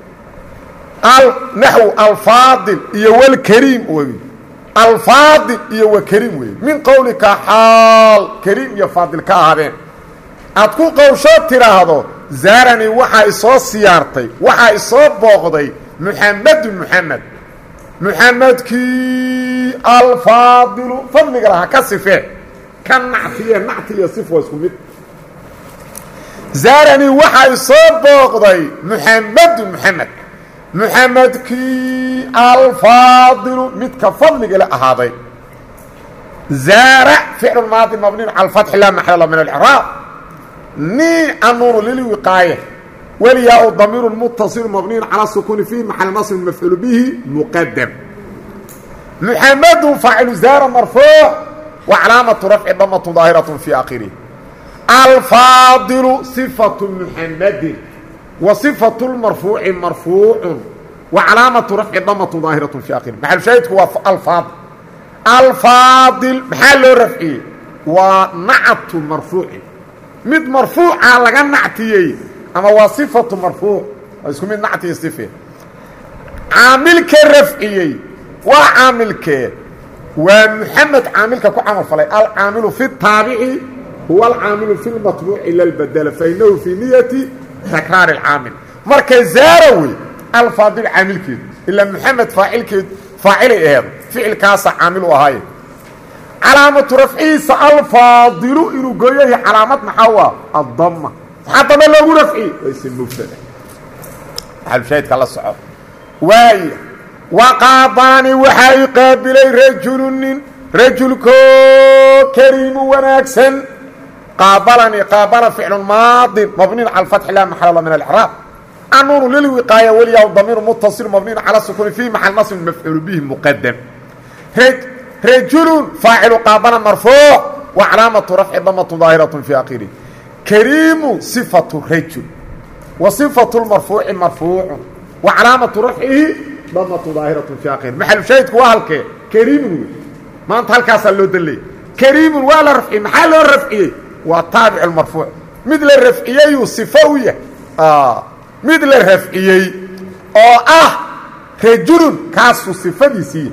naxwu alfaadil iyo walkariim wey alfaadil iyo wakariim wey min qowlika xaal kariim iyo faadil ka ahaadeen aad ku qowshoo tidhaahdo zaaranii waxaa isoo siyaartay waxaa isoo booqday muxamedun muxamed muxamedkii alfaadilu fadliga lahaa ka sifee ka nactiye nacti iyo sif waa isku mid zaaranii waxaa isoo booqday muxamedun muxamed muxamedkii alfaadilu midka fadliga la ahaaday zaara ficlu maadi mabniin cala alfatxi laa maxalla min alcraab ni anuunu lilwiqaaya wlyaa damiir mutaصil mabniy calى sukuni fi maxal nasb mafcuul bihi muqadam muxamadu faacilu zaara marfuuc wa calaamatu rafci damatu daahiraة fi akhirih alfaadilu صifaة muxamadin wa صifaة اlmarfuuci marfuucu wa calaamatu rafci damatu daahiraة fi akhirih maxal shaahidku waa alfaadil alfaadil maxaa loo rafciyey waa nactu marfuuci mid marfuuca laga nactiyey ama waa صifatu marfuuc waa isku mid nactiyo sife caamilka rafciyey waa caamilkee waa muxamed caamilka ku camal falay alcaamilu fi الtaabici huwa alcaamilu fi اlmatbuuci lalbadla fainahu fii niyati takraar اlcaamil marka zaara wey alfaadil caamilkeedu ilaa muxamed faacilkeedu faacilay aheed ficilkaasa caamil u ahaaye calaamatu rafcihiisa alfaadilu inuu gooyahay calaamad maxaa u ah addama maxaa dama loogu rafciyey waa ism mufrada maxalushaahidka la soco waaya waqaadaani waxaa i qaabilay rajulu nin rajulkoo kariimu wanaagsan qaabalanii qaabala ficlu maadin mabniin cala alfatxi laa maxalla min alcraab anuunu lilwiqaaya weliyaa damiiru mutaصil mabniin cala sukuni fi maxal nasbin mafcuul bihi muqadam rajulun faacilu qaabala marfuuc wa calaamatu rafci damatu daahiraة fi akhirih kariimu صifatu rajul wa صifatu lmarfuuci marfuucu wa calaamatu rafcihi damatu daahiraة fi akhirih maxalu shaahidku waa halkee kariimun wey maanta halkaasaa loo daleyay kariimun waa la rafciyey maxaa loo rafciyey waa taabic marfuuc mid la rafciyeyuu صifo u yahay mid la rafciyey oo ah rajulun kaasuu صifadiisii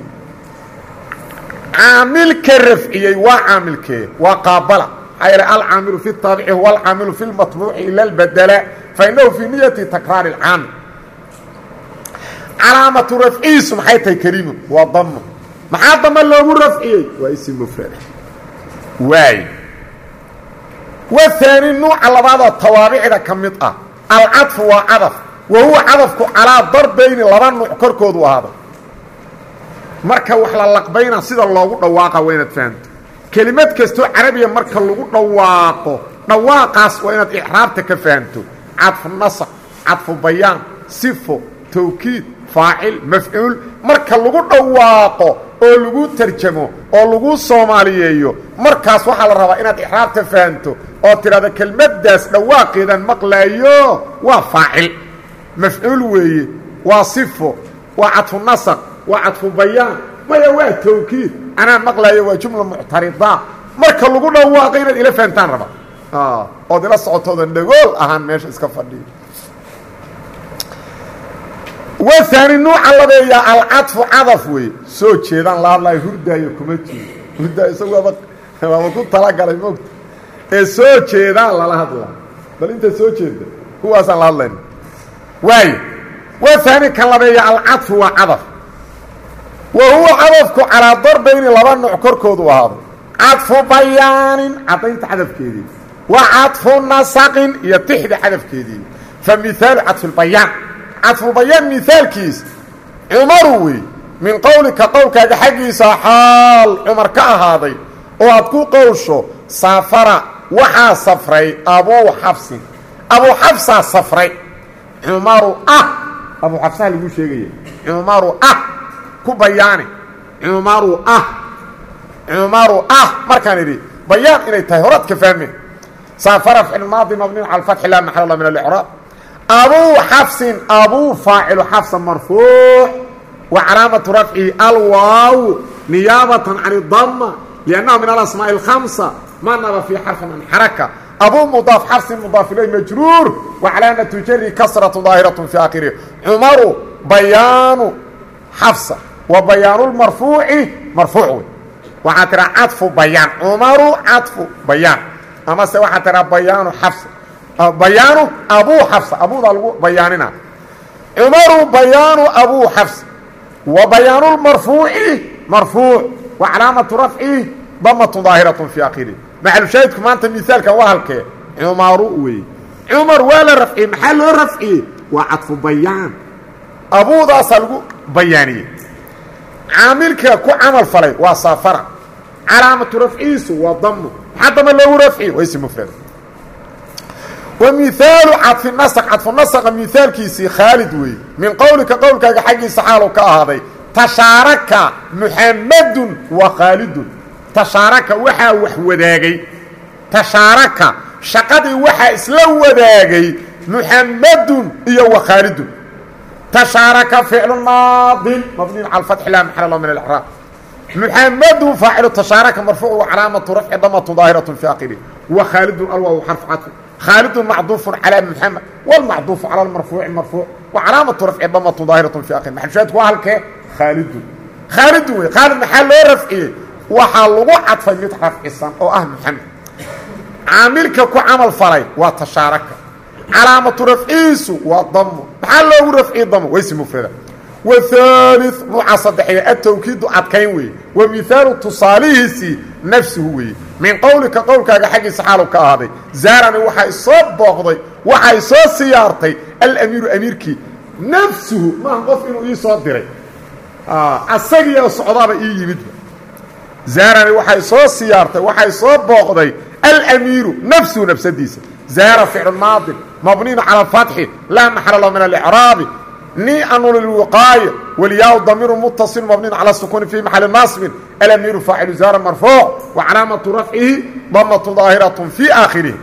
caamilka rafciyey waa caamilkee waa qaabala maxaa yeele alcaamilu fi الtaabici huwa alcaamilu fi اlmatbuuci ila اlbadla fainahu fii niyati takraar اlcaamil calaamatu rafcihiisu maxay tahay kariimun waa damo maxaa damo loogu rafciyey waa ism mufrada waay wahaani nuuca labaadoo tawaabicda ka mid ah alcadfu waa cadaf wa huwa cadafku calaa darbayni laba nuuc korkoodu ahaada marka wax la laqbayna sida loogu dhawaaqa waa inaad fahamto kelimad kastoo carabiya marka lagu dhawaaqo dhawaaqaas waa inaad icraabta ka fahamto cadfu nasq cadfu bayaan sifo tawkiid faacil mafcuul marka lagu dhawaaqo oo lagu tarjamo oo lagu soomaaliyeeyo markaas waxaa la rabaa inaad icraabta fahamto oo tidhahda kelmaddaas dhawaaqeedan maqlaayo waa faacil mafcuul weeye waa sifo waa cadfu nasq waa cadfu bayaan maya waa tawkiid anaa maqlaayo waa jumla muctarida marka lagu dhawaaqo inaad ila fahamtaan raba ood ila socotoodan dhagool ahaan meesha iska fadhiyo wahaani nuuca labeeyaa alcadfu cadaf wey soo jeedaan la hadlaayo hurdaayo kuma jeedo hurdaa isagu aba waaba ku talagalay moogta ee soo jeedaan lala hadlaa bal inta soo jeeda kuwaasaan la hadlayna waayo wahaani kan labeeya alcadfu waa cadaf وهو عدفك على ضربين لبا نوع كركود وهذا عطف بيان عطيت عدف كيدي وعطف نسق يتحد عدف كيدي فمثال عطف البيان عطف البيان مثال كيس عمروي من قولك قولك حقيس حال عمر كهذا وأتكو قوشو سافر وحا صفري أبو حفص أبو حفصة صفري عمر أه أبو حفصة اللي يقول شيء عمر أه كبياني عمر أه عمر أه مركان يريد بيان إلي تهورات كفامي سافر في الماضي مبني على الفتح لا محل الله من الإعراب أبو حفص أبو فاعل حفص مرفوع وعلامة رفعه الواو نيابة عن الضمة لأنه من الأسماء الخمسة ما نرى في حرف من حركة أبو مضاف حفص مضاف إليه مجرور وعلامة جر كسرة ظاهرة في آخره عمر بيان حفصة وبيان المرفوع مرفوع وحترى عطف بيان عمر عطف بيان أما سوى حترى بيان حفصة بيان أبو حفصة أبو ذا بياننا عمر بيان أبو حفصة وبيان المرفوع مرفوع وعلامة رفعه ضمة ظاهرة في آخره محل شاهدكم أنت مثال كوهلك عمر وي عمر ولا رفعه محل رفعه وعطف بيان أبو ذا سلقو بياني عاملك كو عمل فلي وصافرة علامة رفعه وضمه حتى ما له رفعه واسم مفرد ومثال عطف النسق عطف النسق مثال كيسي خالد وي من قولك قولك حقي سحاله كهذا تشارك محمد وخالد تشارك وحا وحوداغي تشارك شقدي وحا اسلا وداغي محمد iyo وخالد تشارك فعل ماض مبني على الفتح لا محل له من الاعراب محمد فاعل تشارك مرفوع وعلامه رفع ضمه ظاهره في اخره وخالد الواو حرف عطف خالد معطوف على محمد والمعطوف على المرفوع مرفوع وعلامه رفع ضمه ظاهره في اخره محل شاهد وهلك خالد خالد خالد محل رفعه waxa lagu cadfay mid rafcisan oo ah maxamed aamilka ku amal falay waa tasharaka calaamatu rafciisu waa dam maxaa loogu rafci dam way si mufrada wa thalith mu'asadhiya at-tawkid adkayn way wa mithalu tusalihi nafsuhu way min qawlika qawlkaaga xaqi saxaalo ka ahaaday zaarani waxa soo booqday waxa soo siyaartay al-amiru amirki nafsuhu ma qof inuu ii soo diray ah asagiyo socdaaba ii yimid زارني وحي سو سيارته وحي سو بوقدي الامير نفسه نفس ديسه زار فعل ماضي مبني على الفتح لا محل له من الاعراب ني انول الوقايه والياء ضمير متصل مبني على السكون في محل نصب الامير فاعل زار مرفوع وعلامه رفعه ضمه ظاهره في اخره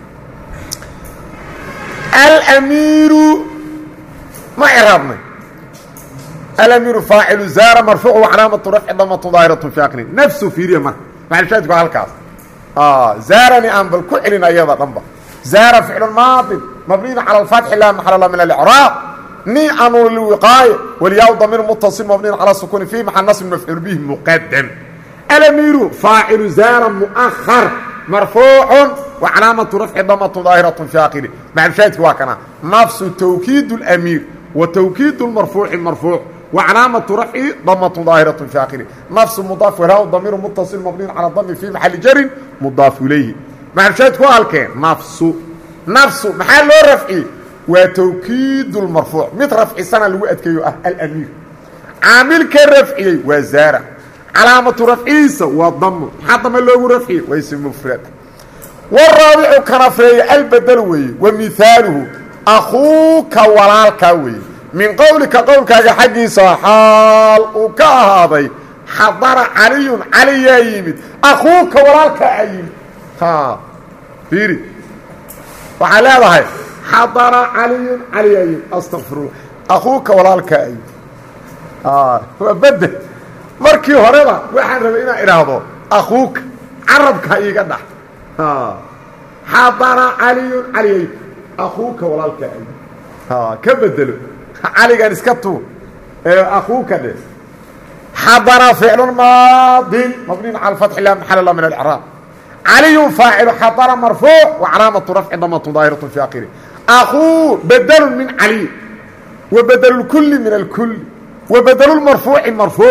الامير ما اعرابنا الامير فاعل زار مرفوع وعلامه رفع ضمه ظاهره في اخره نفسه في ريما مع شاهد قالكاس اه زارني ان بالكعلنا ايضا ضمه زار فعل ماضي مبني على الفتح لا محل له من الاعراب ني انو الوقايه والياء ضمير متصل مبني على السكون في محل نصب مفعول به مقدم الامير فاعل زار مؤخر مرفوع وعلامه رفع ضمه ظاهره في اخره مع شاهد واكنا نفس توكيد الامير وتوكيد المرفوع المرفوع وعلامة رفعه ضمة ظاهرة في آخره نفس مضاف وراء ضمير متصل مبني على الضم في محل جر مضاف إليه مع الشاهد كوالك نفس نفس محل رفعه وتوكيد المرفوع مثل رفع سنة الوقت كيوه الأمير عامل كالرفعه وزارة علامة رفعه والضم حتى من له رفعه ويسم مفرد والرابع كرفعه البدلوي ومثاله أخوك ولالكوي من قولك قولك حقي صحال وكهذا حضر علي علي يمد أخوك ولالك أيمد ها فيري وعلى هذا حضر علي علي يمد أستغفر الله أخوك ولالك أيمد آه وبدأ مركي هربا وحن ربينا إرهضو أخوك عربك أيقنا ها حضر علي علي يمد أخوك ولالك أيمد ها كبدلوا علي كان اسكتوا اخوك ده حضر فعل ماضي مبني على الفتح لا محل الله من الاعراب علي فاعل حضر مرفوع وعلامه رفع ضمه ظاهره في اخره اخو بدل من علي وبدل الكل من الكل وبدل المرفوع مرفوع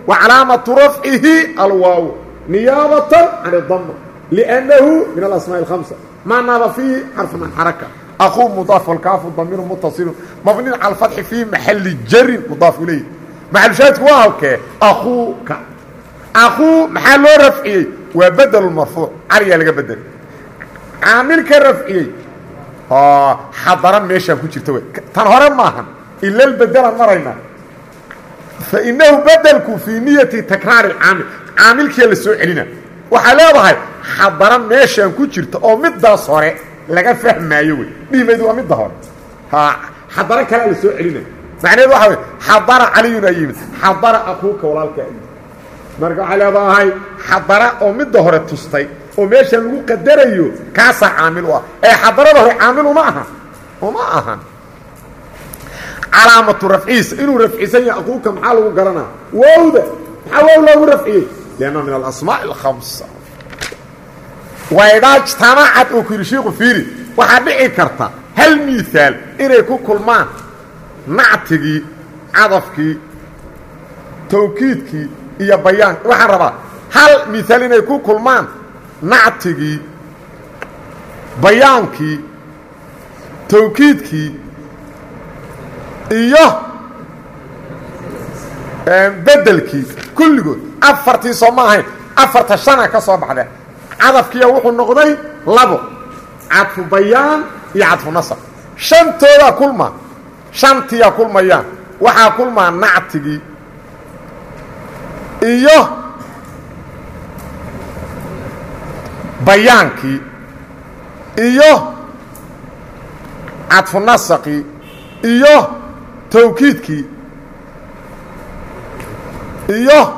وعلامة رفعه الواو نيابة عن الضمة لأنه من الأسماء الخمسة ما ناب فيه حرف من حركة أخوه مضاف والكاف الضمير متصل مبني على الفتح في محل جر مضاف إليه محل شاهد واهك أخوك أخو محل رفعي وبدل المرفوع عريا لك بدل عامل كرفعي آه حضرا ميشا كنت توي تنهر معها إلا البدل مرينا فإنه بدلك في نية تكرار العامل عامل كي لسوء علينا وحلاوها حضرا ميشا كنت أو مدى صوري لغا فهم ما يوي بيمدوا مدى هور ها حضرا كلا لسوء علينا معنى واحد حضر علي أيمد حضر أخوك ولالك أيمد مرقع على هاي حضر أو مدى هور التستي وميشا لغو قدر أيو كاسا عاملوا أي حضر له عاملوا معها ومعها علامة رفعيس إنه رفعيسي أخوك محاله قرنا ووده محاله له رفعيه لأنه من الأسماء الخمسة وإذا اجتمعت وكرشيق فيري وحبيعي كرتا هل مثال إنه يكون كل ما نعتقي عضفك توكيدك إيا بيان وحربا هل مثال إنه يكون كل ما نعتقي بيانك توكيدك إياه بدلك كل جود أفرتي صماهين أفرت السنة كصوب عليه عطف كي يوحو النقضي لابو عطف بيان يعطف نصر شنتي يا كل ما شنتي يا كل ما يان وحا كل ما نعتقي إياه بيانك إياه عطف النسقي إياه توكيدكي إياه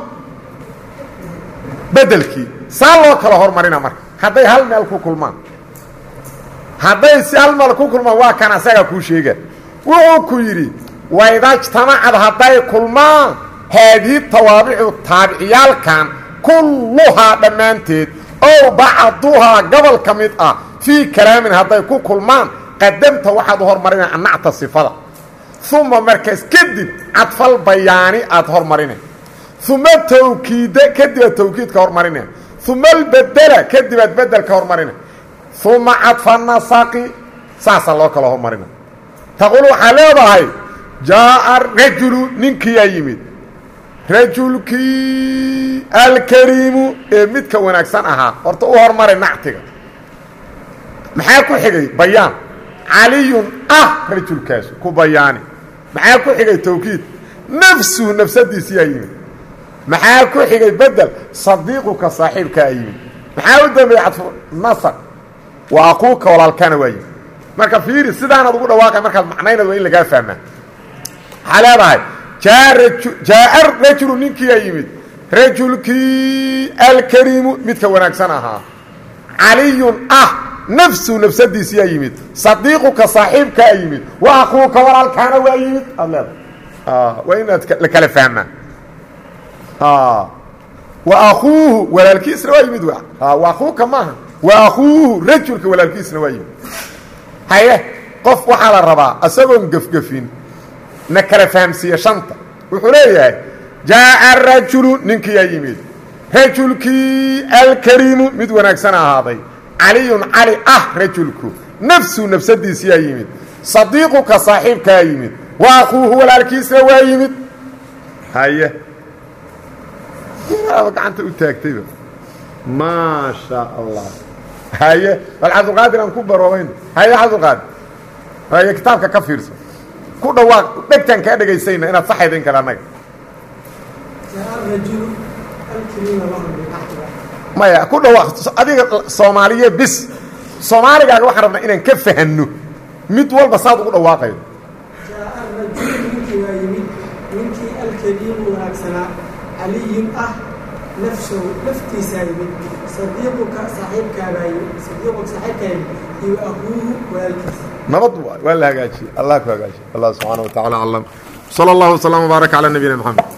بدلكي سالو كلا هرمارينا مرك هداي هل مالكو كلمان هداي سال مالكو كلمان waa kana asaga ku sheega wuxuu ku yiri wayda ijtamacad haday kulmaan haadi tawaabicu taabiciyalkan kulluha dhamaanteed oo bacduha gobol kamid ah fi kalaamin haday ku kulmaan qadamta waxaad hormarina anacta sifada ثم مركز كدب عطف البياني أظهر مرينه ثم التوكيد كدب التوكيد كهر مرينه ثم البدلة كدب البدل كهر مرينه ثم عطف النساقي ساس الله كله مرينه تقولوا حلاوة هاي جاء الرجل ننكي يميد رجلك الكريم ميد كونك سنها ورطوا هر مرين نعتك محاكو حقي بيان علي اه رجل كاش كو بياني معاكو حيغي توكيد نفسه نفسدي سيايين معاكو حيغي بدل صديقك صاحبك ايين معاكو دم يعطف نصر واخوك ولا الكان وايين marka fiiri sidaan ugu dhawaaqay marka macnaynadu in laga fahmo xalaabay jaa rajul ninkii yimid rajulki alkarim midka wanaagsan ahaa aliyun ah نفسه نفسدي سيايمد صديقك صاحبك ايمد واخوك ورا كان وايمد الله اه وين لك الفهم اه واخوه ولا الكسر وايمد اه واخوك ما واخوه رجلك ولا الكسر وايمد هي قف وحال الربا اسغون قفقفين نكره فهم سي شنطه وحليه جاء الرجل نك ييمد رجلك الكريم مد وناكسنا هذا علي علي اه رجلك نفسه نفسدي سيايمد صديقك صاحبك يمد واخوه ولا الكيس وايمد هيا يا انت وتاكتب ما شاء الله هيا العبد القادر ان كبروين هيا عبد القادر هيا كتابك كفيرس ku dhawaaq dhegtan ka dhageysayna inaad saxaydin kala nag maya ku dhawaaq adiga Soomaaliye bis Soomaaliga waxa rabna inaan ka fahanno mid walba saad ugu dhawaaqay نفسه نفتي سالم صديقك صاحبك باي صديقك صاحبك يأخوه والكس نبض ولا هاجي الله كهاجي الله سبحانه وتعالى علم صلى الله وسلم وبارك على نبينا محمد